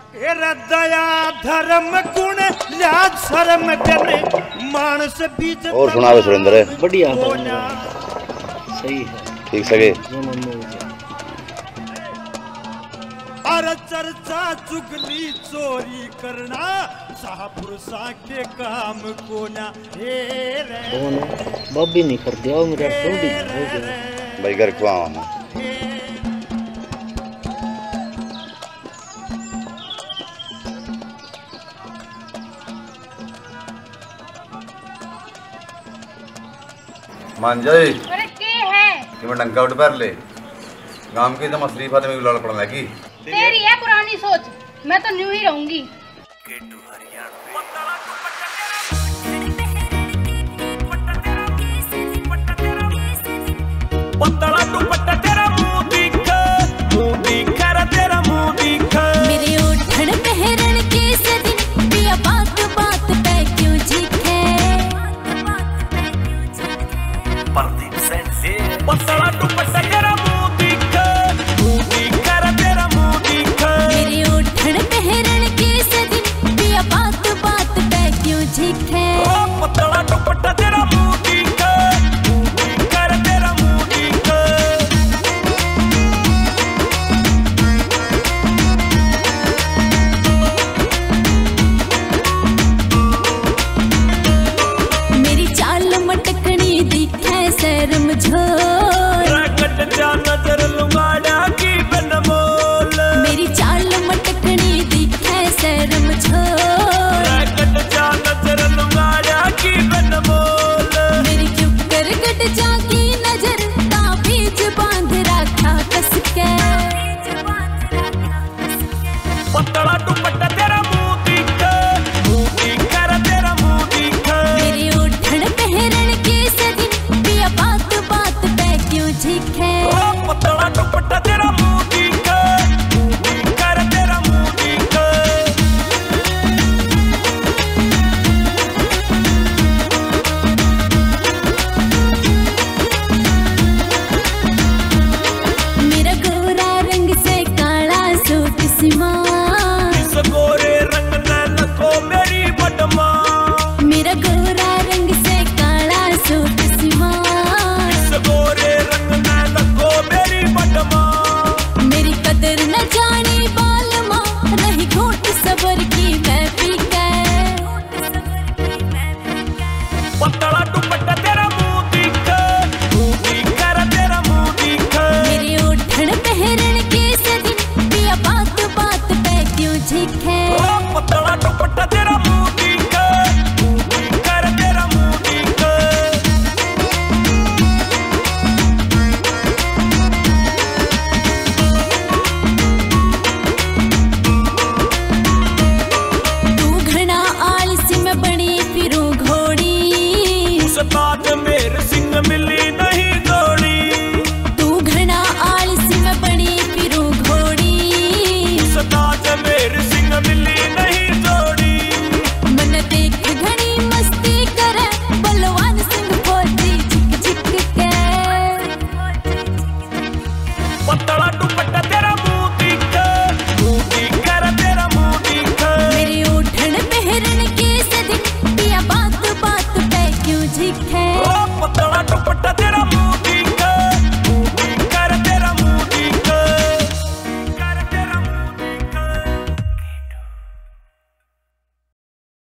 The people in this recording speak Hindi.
दया धर्म गुण लिहाज शर्म जने मानस बीच। और सुनावे सुरेंद्र बढ़िया सही है ठीक सके। अरे चर्चा चुगली चोरी करना शाहपुरुषा के काम को ना हे रे बब्बी नहीं कर दिया मेरा भाई घर को आवा मान जाए अरे के है कि मैं डंका उठ पैर ले गांव की तो मसली फाते में लड़ पड़ने लगी। तेरी है पुरानी सोच, मैं तो न्यू ही रहूंगी। पत्तला दुपट्टा